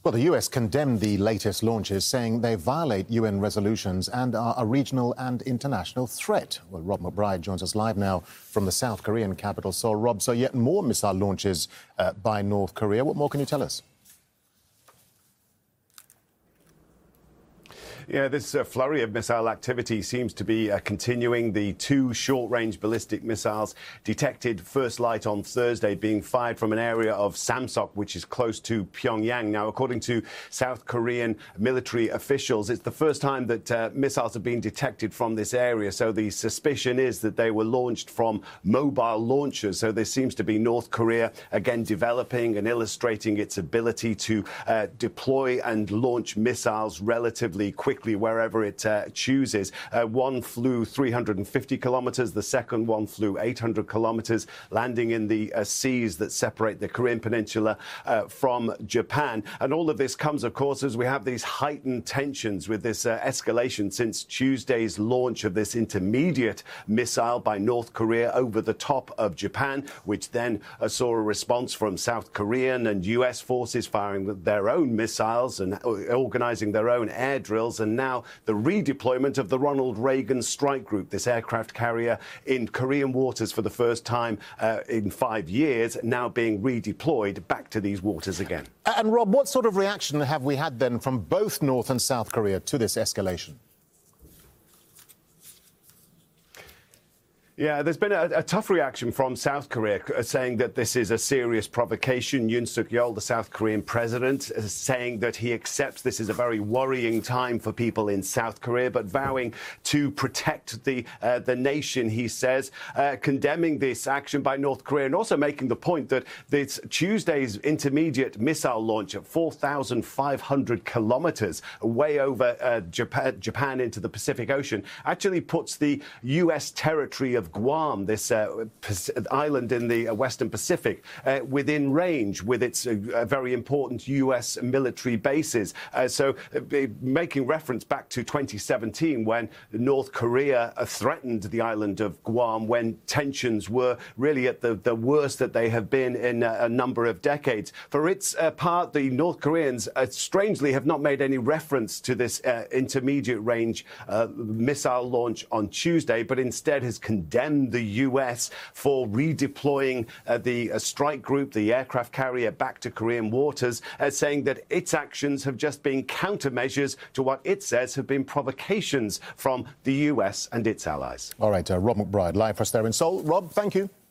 Well, the US condemned the latest launches, saying they violate UN resolutions and are a regional and international threat. Well, Rob McBride joins us live now from the South Korean capital, Seoul. Rob, so yet more missile launches by North Korea. What more can you tell us? Yeah, this flurry of missile activity seems to be continuing. The two short-range ballistic missiles detected first light on Thursday being fired from an area of Samseok, which is close to Pyongyang. Now, according to South Korean military officials, it's the first time that missiles have been detected from this area. So the suspicion is that they were launched from mobile launchers. So there seems to be North Korea, again, developing and illustrating its ability to deploy and launch missiles relatively quickly wherever it chooses. One flew 350 kilometers. The second one flew 800 kilometers, landing in the seas that separate the Korean Peninsula from Japan. And all of this comes, of course, as we have these heightened tensions with this escalation since Tuesday's launch of this intermediate missile by North Korea over the top of Japan, which then saw a response from South Korean and US forces firing their own missiles and organizing their own air drills. And now the redeployment of the Ronald Reagan Strike Group, this aircraft carrier in Korean waters for the first time in 5 years, now being redeployed back to these waters again. And Rob, what sort of reaction have we had then from both North and South Korea to this escalation? Yeah, there's been a tough reaction from South Korea saying that this is a serious provocation. Yoon Suk-yeol, the South Korean president, is saying that he accepts this is a very worrying time for people in South Korea, but vowing to protect the nation, he says, condemning this action by North Korea and also making the point that this Tuesday's intermediate missile launch at 4,500 kilometers way over Japan into the Pacific Ocean actually puts the U.S. territory of Guam, this island in the Western Pacific, within range with its very important U.S. military bases. So making reference back to 2017 when North Korea threatened the island of Guam when tensions were really at the worst that they have been in a number of decades. For its part, the North Koreans strangely have not made any reference to this intermediate range missile launch on Tuesday, but instead has condemned the U.S. for redeploying the strike group, the aircraft carrier, back to Korean waters, saying that its actions have just been countermeasures to what it says have been provocations from the U.S. and its allies. All right, Rob McBride, live for us there in Seoul. Rob, thank you.